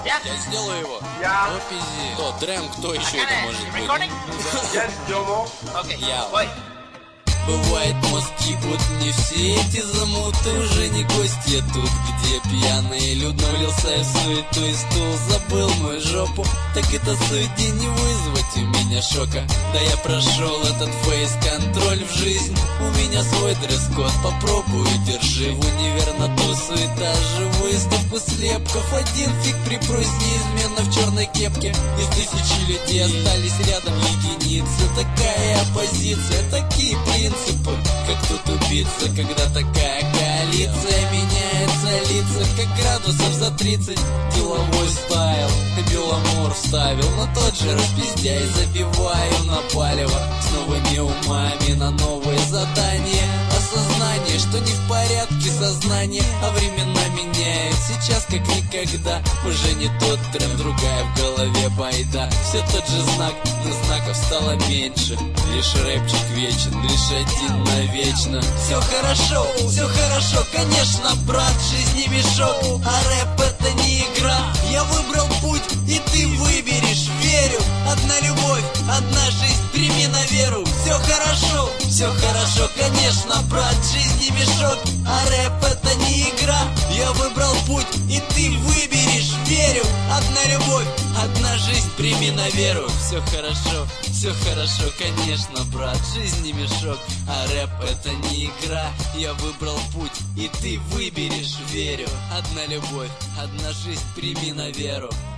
Yeah. Я сделаю его. Yeah. Ну, пизди. Кто? Дрэм, кто еще это может быть? Recording? Yes, Jomo. Okay. Я. Wait. Бывает, мозги вот не все эти замуты уже не гости. Я тут, где пьяный людно влился в суету и стул забыл мою жопу. Так это суети не вызвать у меня шока. Да я прошел этот фейс-контроль в жизнь. У меня свой дресс-код, попробую, держи. В универ на тусу этаже выставку слепков. Один фиг припрусь неизменно в черной кепке. Из тысячи людей остались рядом единицы. Такая оппозиция, такие принципы. Как тут убиться, когда такая коалиция? Меняется лица, как градусов за 30. Деловой стайл, Беломор вставил на тот же распиздяй. Забиваю на палево с новыми умами на новые задания. Осознание, что не в порядке сознание, а времена меняют. Сейчас как никогда, уже не тот тренд, другая в голове байда. Все тот же знак, но знаков стало меньше. Лишь рэпчик вечен, лишь один навечно. Все хорошо, конечно, брат, жизнь не мешок, а рэп это не игра. Я выбрал путь, и ты выберешь, верю. Одна любовь, одна жизнь, прими на веру. Все хорошо, конечно, брат, жизнь не мешок, а рэп это не игра. Я выбрал путь, и ты выберешь, верю. Одна любовь, одна жизнь, прими на веру. Все хорошо, конечно, брат, жизнь не мешок, а рэп это не игра. Я выбрал путь, и ты выберешь, верю. Одна любовь, одна жизнь, прими на веру.